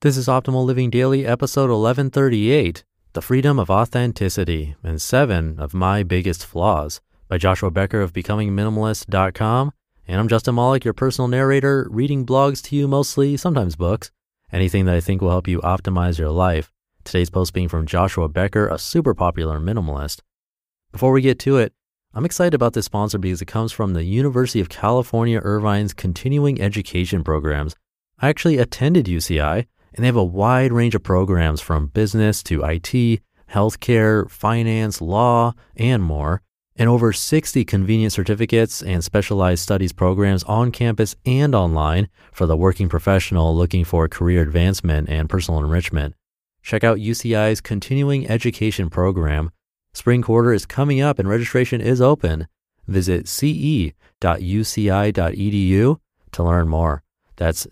This is Optimal Living Daily, episode 1138, The Freedom of Authenticity and 7 of My Biggest Flaws by Joshua Becker of BecomingMinimalist.com. And I'm Justin Malik, your personal narrator, reading blogs to you mostly, sometimes books, anything that I think will help you optimize your life. Today's post being from Joshua Becker, a super popular minimalist. Before we get to it, I'm excited about this sponsor because it comes from the University of California, Irvine's continuing education programs. I actually attended UCI, and they have a wide range of programs from business to IT, healthcare, finance, law, and more, and over 60 convenient certificates and specialized studies programs on campus and online for the working professional looking for career advancement and personal enrichment. Check out UCI's continuing education program. Spring quarter is coming up and registration is open. Visit ce.uci.edu to learn more. That's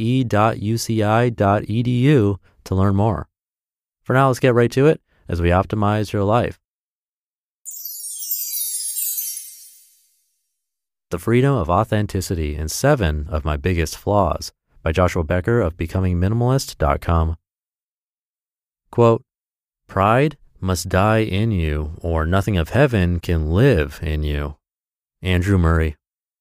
ce.uci.edu to learn more. For now, let's get right to it as we optimize your life. The Freedom of Authenticity and 7 of My Biggest Flaws by Joshua Becker of BecomingMinimalist.com. Quote, "Pride must die in you, or nothing of heaven can live in you." Andrew Murray.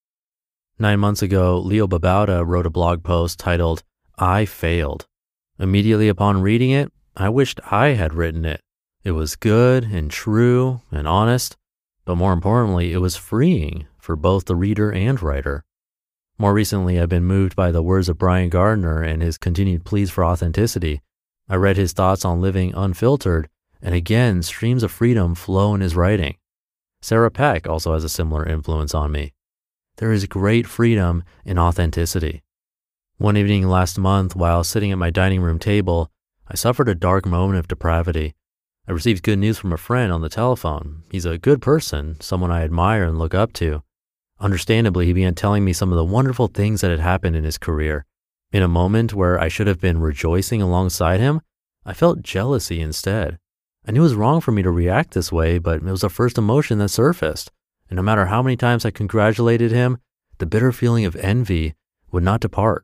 9 months ago, Leo Babauta wrote a blog post titled, "I Failed." Immediately upon reading it, I wished I had written it. It was good and true and honest, but more importantly, it was freeing for both the reader and writer. More recently, I've been moved by the words of Brian Gardner and his continued pleas for authenticity. I read his thoughts on living unfiltered, and again, streams of freedom flow in his writing. Sarah Peck also has a similar influence on me. There is great freedom in authenticity. One evening last month, while sitting at my dining room table, I suffered a dark moment of depravity. I received good news from a friend on the telephone. He's a good person, someone I admire and look up to. Understandably, he began telling me some of the wonderful things that had happened in his career. In a moment where I should have been rejoicing alongside him, I felt jealousy instead. I knew it was wrong for me to react this way, but it was the first emotion that surfaced. And no matter how many times I congratulated him, the bitter feeling of envy would not depart.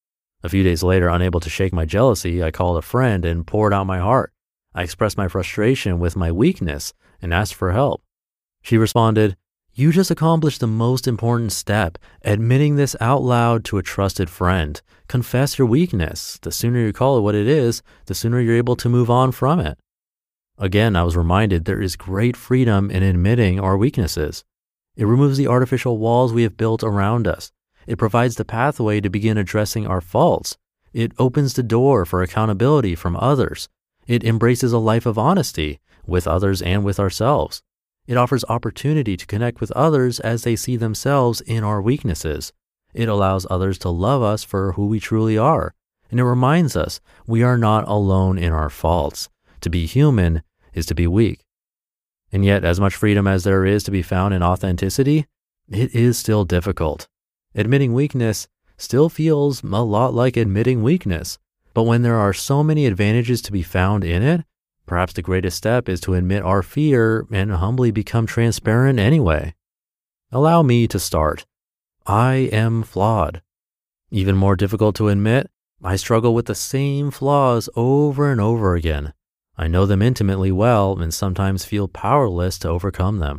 A few days later, unable to shake my jealousy, I called a friend and poured out my heart. I expressed my frustration with my weakness and asked for help. She responded, "You just accomplished the most important step, admitting this out loud to a trusted friend. Confess your weakness. The sooner you call it what it is, the sooner you're able to move on from it." Again, I was reminded there is great freedom in admitting our weaknesses. It removes the artificial walls we have built around us. It provides the pathway to begin addressing our faults. It opens the door for accountability from others. It embraces a life of honesty with others and with ourselves. It offers opportunity to connect with others as they see themselves in our weaknesses. It allows others to love us for who we truly are. And it reminds us we are not alone in our faults. To be human is to be weak. And yet, as much freedom as there is to be found in authenticity, it is still difficult. Admitting weakness still feels a lot like admitting weakness. But when there are so many advantages to be found in it, perhaps the greatest step is to admit our fear and humbly become transparent anyway. Allow me to start. I am flawed. Even more difficult to admit, I struggle with the same flaws over and over again. I know them intimately well and sometimes feel powerless to overcome them.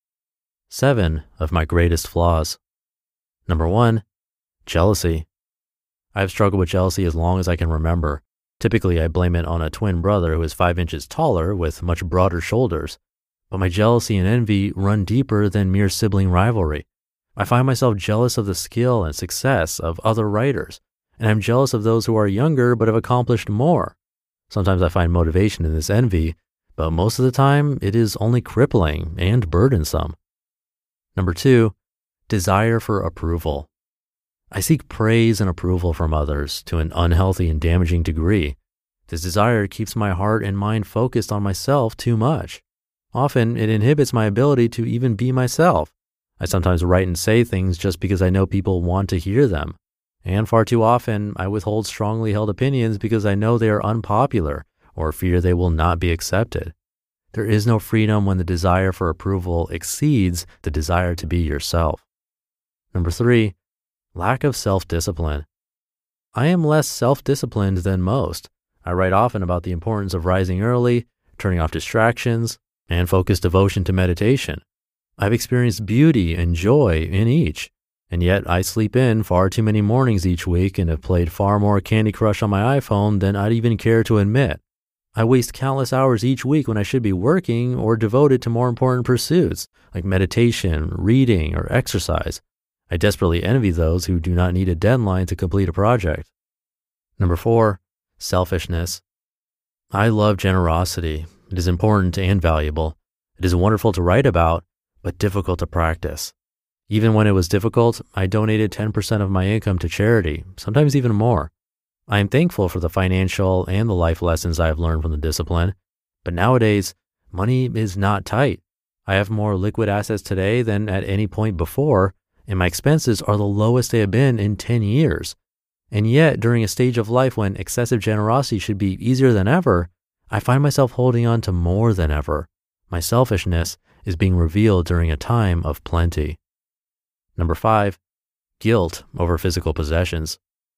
7 of my greatest flaws. Number 1, jealousy. I've struggled with jealousy as long as I can remember. Typically, I blame it on a twin brother who is 5 inches taller with much broader shoulders. But my jealousy and envy run deeper than mere sibling rivalry. I find myself jealous of the skill and success of other writers, and I'm jealous of those who are younger but have accomplished more. Sometimes I find motivation in this envy, but most of the time it is only crippling and burdensome. Number 2, desire for approval. I seek praise and approval from others to an unhealthy and damaging degree. This desire keeps my heart and mind focused on myself too much. Often it inhibits my ability to even be myself. I sometimes write and say things just because I know people want to hear them. And far too often, I withhold strongly held opinions because I know they are unpopular or fear they will not be accepted. There is no freedom when the desire for approval exceeds the desire to be yourself. Number 3, lack of self-discipline. I am less self-disciplined than most. I write often about the importance of rising early, turning off distractions, and focused devotion to meditation. I've experienced beauty and joy in each, and yet I sleep in far too many mornings each week and have played far more Candy Crush on my iPhone than I'd even care to admit. I waste countless hours each week when I should be working or devoted to more important pursuits like meditation, reading, or exercise. I desperately envy those who do not need a deadline to complete a project. Number 4, selfishness. I love generosity. It is important and valuable. It is wonderful to write about, but difficult to practice. Even when it was difficult, I donated 10% of my income to charity, sometimes even more. I am thankful for the financial and the life lessons I have learned from the discipline, but nowadays, money is not tight. I have more liquid assets today than at any point before, and my expenses are the lowest they have been in 10 years. And yet, during a stage of life when excessive generosity should be easier than ever, I find myself holding on to more than ever. My selfishness is being revealed during a time of plenty. Number 5, guilt over physical possessions.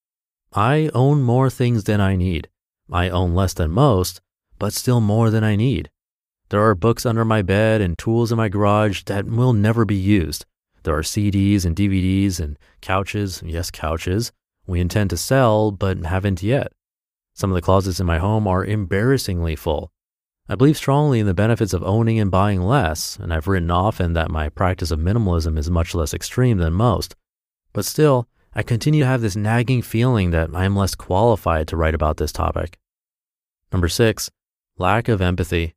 I own more things than I need. I own less than most, but still more than I need. There are books under my bed and tools in my garage that will never be used. There are CDs and DVDs and couches, yes, couches, we intend to sell but haven't yet. Some of the closets in my home are embarrassingly full. I believe strongly in the benefits of owning and buying less, and I've written often that my practice of minimalism is much less extreme than most. But still, I continue to have this nagging feeling that I am less qualified to write about this topic. Number 6, lack of empathy.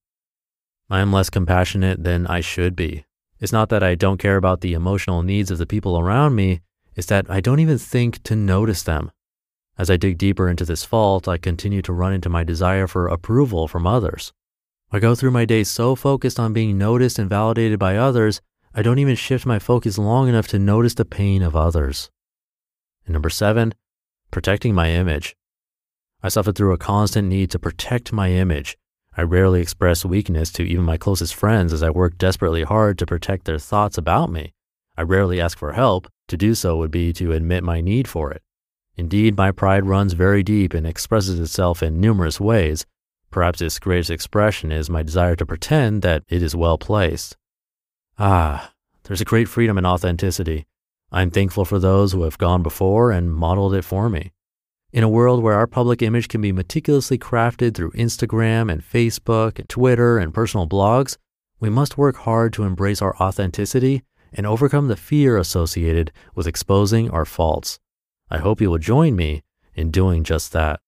I am less compassionate than I should be. It's not that I don't care about the emotional needs of the people around me, it's that I don't even think to notice them. As I dig deeper into this fault, I continue to run into my desire for approval from others. I go through my day so focused on being noticed and validated by others, I don't even shift my focus long enough to notice the pain of others. And number 7, protecting my image. I suffer through a constant need to protect my image. I rarely express weakness to even my closest friends as I work desperately hard to protect their thoughts about me. I rarely ask for help. To do so would be to admit my need for it. Indeed, my pride runs very deep and expresses itself in numerous ways. Perhaps its greatest expression is my desire to pretend that it is well placed. There's a great freedom in authenticity. I'm thankful for those who have gone before and modeled it for me. In a world where our public image can be meticulously crafted through Instagram and Facebook and Twitter and personal blogs, we must work hard to embrace our authenticity and overcome the fear associated with exposing our faults. I hope you will join me in doing just that.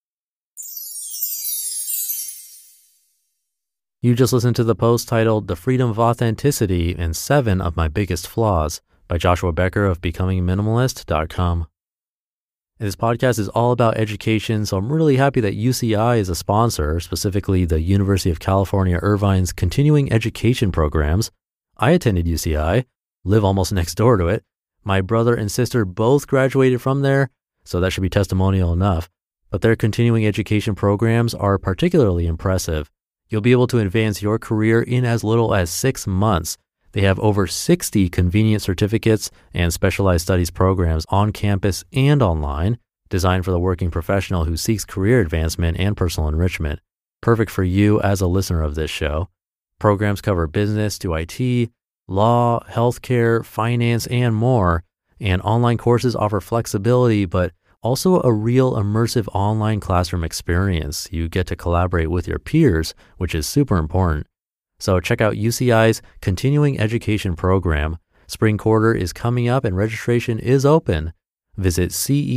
You just listened to the post titled The Freedom of Authenticity and 7 of My Biggest Flaws by Joshua Becker of BecomingMinimalist.com. And this podcast is all about education, so I'm really happy that UCI is a sponsor, specifically the University of California, Irvine's continuing education programs. I attended UCI, live almost next door to it. My brother and sister both graduated from there, so that should be testimonial enough. But their continuing education programs are particularly impressive. You'll be able to advance your career in as little as 6 months. They have over 60 convenient certificates and specialized studies programs on campus and online, designed for the working professional who seeks career advancement and personal enrichment. Perfect for you as a listener of this show. Programs cover business to IT, law, healthcare, finance, and more. And online courses offer flexibility, but also a real immersive online classroom experience. You get to collaborate with your peers, which is super important. So check out UCI's continuing education program. Spring quarter is coming up and registration is open. Visit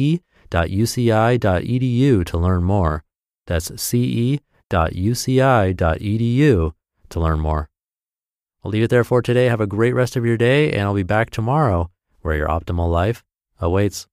ce.uci.edu to learn more. That's ce.uci.edu to learn more. I'll leave it there for today. Have a great rest of your day, and I'll be back tomorrow where your optimal life awaits.